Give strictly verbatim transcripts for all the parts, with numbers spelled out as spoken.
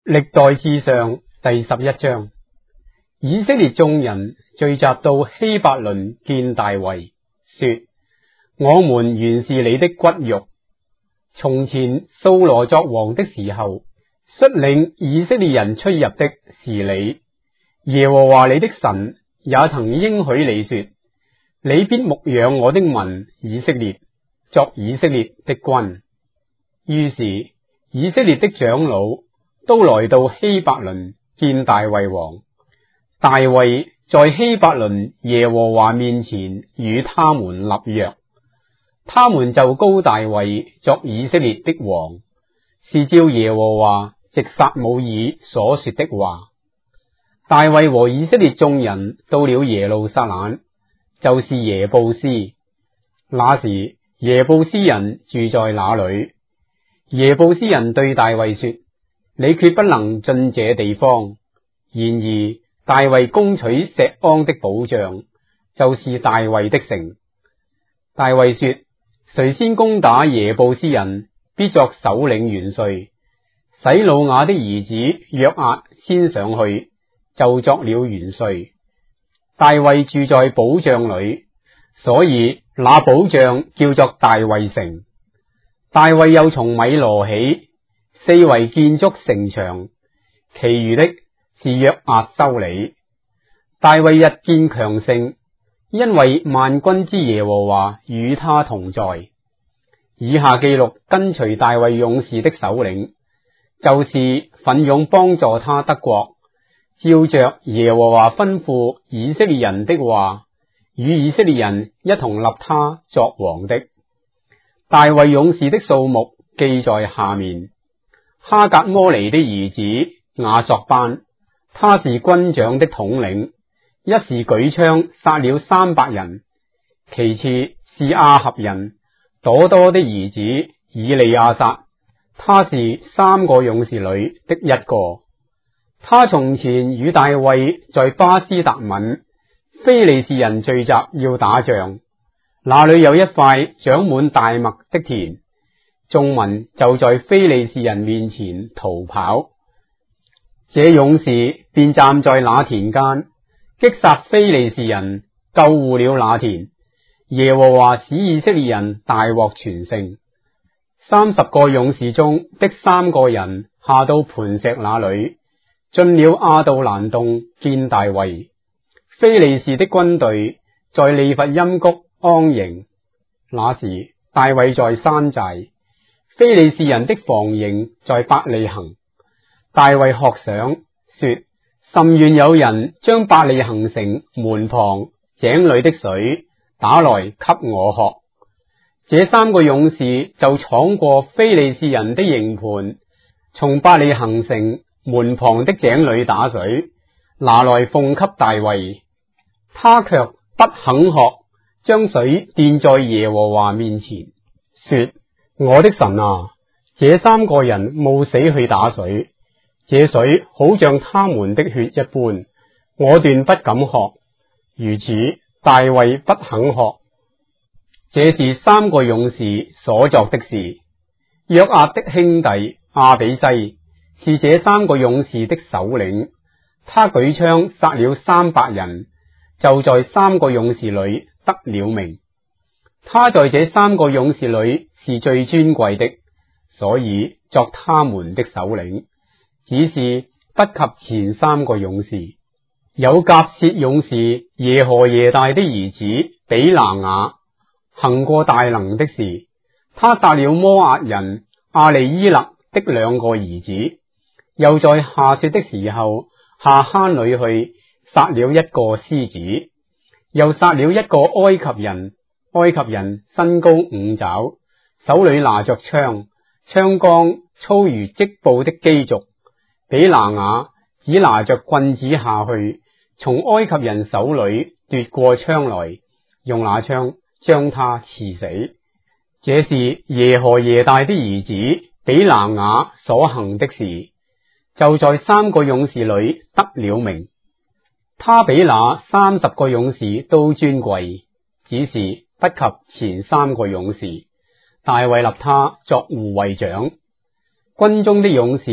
歷代志上第十一章，以色列眾人聚集到希伯崙見大衛，說：我們原是你的骨肉。從前掃羅作王的時候，率領以色列人出入的是你。耶和華你的神也曾應許你說：你必牧養我的民以色列，作以色列的君。於是以色列的長老都來到希伯崙見大衛王。大衛在希伯崙耶和華面前與他們立約，他們就膏大衛作以色列的王，是照耶和華藉撒母耳所說的話。大衛和以色列眾人到了耶路撒冷，就是耶布斯。那時耶布斯人住在那裏。耶布斯人對大衛說：你決不能進這地方。然而大衛攻取錫安的保障，就是大衛的城。大衛說：誰先攻打耶布斯人，必作首領元帥。洗魯雅的兒子約押先上去，就作了元帥。大衛住在保障裏，所以那保障叫做大衛城。大衛又從米羅起，四圍建築城牆，其餘的是約押修理。大衛日漸強盛，因為萬軍之耶和華與他同在。以下記錄跟隨大衛勇士的首領，就是奮勇幫助他得國，照着耶和華吩咐以色列人的話，與以色列人一同立他作王的。大衛勇士的數目記在下面：哈格摩尼的兒子亞索班，他是軍長的統領，一時舉槍殺了三百人。其次是亞合人朵多的兒子以利亞撒，他是三個勇士裏的一個。他從前與大衛在巴斯達敏，非利士人聚集要打仗，那裏有一塊長滿大麥的田，眾民就在非利士人面前逃跑。這勇士便站在那田間，擊殺非利士人，救護了那田。耶和華使以色列人大獲全勝。三十個勇士中的三個人下到磐石那裏，進了亞杜蘭洞見大衛。非利士的軍隊在利乏音谷安營。那時大衛在山寨，非利士人的防營在伯利恆。大衛渴想說：甚願有人將伯利恆城門旁井裏的水打來給我喝。這三個勇士就闖過非利士人的營盤，從伯利恆城門旁的井裏打水，拿來奉給大衛。他卻不肯喝，將水奠在耶和華面前，說：我的神啊，這三個人冒死去打水，這水好像他們的血一般，我斷不敢喝。如此大衛不肯喝。這是三個勇士所作的事。約押的兄弟亞比篩是這三個勇士的首領，他舉槍殺了三百人，就在三個勇士裏得了名。他在這三個勇士裏是最尊貴的，所以作他們的首領，只是不及前三個勇士。有甲薛勇士耶何耶大的兒子比拿雅，行過大能的事。他殺了摩押人亞利伊勒的兩個兒子，又在下雪的時候下坑裏去殺了一個獅子，又殺了一個埃及人。埃及人身高五肘，手裏拿着槍，槍桿粗如織布的機軸。比拿雅只拿着棍子下去，從埃及人手裏奪過槍來，用那槍將他刺死。這是耶何耶大的兒子比拿雅所行的事，就在三個勇士裏得了名。他比那三十個勇士都尊貴，只是不及前三個勇士。大衛立他作護衛長。軍中的勇士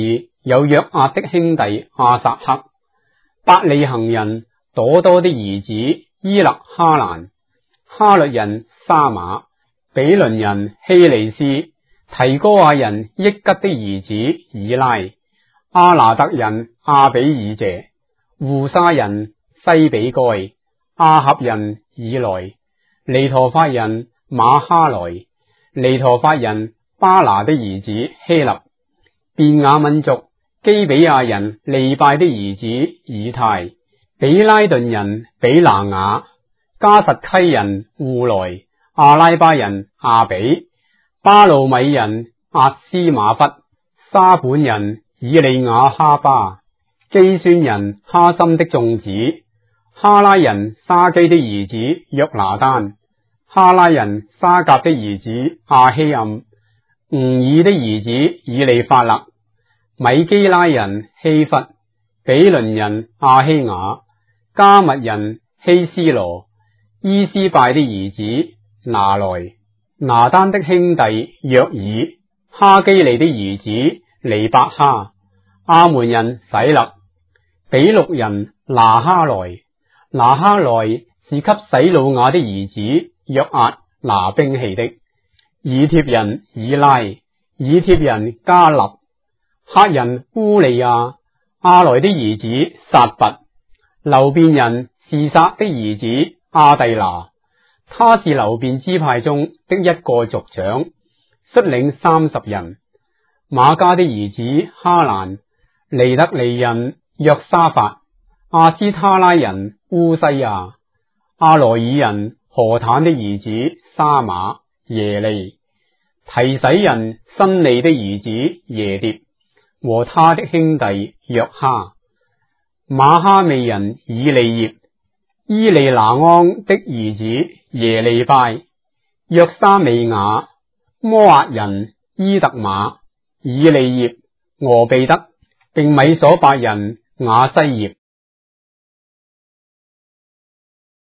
有約押的兄弟亞撒黑，伯利恆人朵多的兒子伊勒哈蘭，哈律人沙馬，比倫人希利斯，提哥亞人益吉的兒子以拉，阿拿特人阿比以謝，戶沙人西比該，亞合人以來，尼陀法人馬哈萊，尼陀法人巴拿的兒子希勒，便雅憫族基比亞人利拜的兒子以太，比拉頓人比拿雅，加實溪人戶萊，阿拉巴人亞比，巴路米人阿斯馬弗，沙本人以利亞哈巴，基宣人哈森的眾子，哈拉人沙基的兒子約拿單，哈拉人沙甲的兒子阿希暗，吾爾的兒子以利法勒，米基拉人希弗，比倫人阿希雅，加密人希斯羅，伊斯拜的兒子拿來，拿單的兄弟約爾，哈基利的兒子尼伯哈，亞門人洗勒，比錄人拿哈萊，拿哈萊是給洗魯雅的兒子約押拿兵器的，以帖人以拉，以帖人加勒，赫人烏利亞，亞來的兒子撒拔，流便人示撒的兒子阿蒂拿，他是流便支派中的一個族長，率領三十人。瑪迦的兒子哈蘭，尼特利人約沙法，亞斯他拉人烏西亞，阿羅爾人何坦的兒子沙馬耶利，提洗人新利的兒子耶蝶和他的兄弟約哈，馬哈味人以利葉，伊利拿安的兒子耶利拜，約沙美雅，摩押人伊特瑪，以利葉俄備德，並米所伯人雅西葉。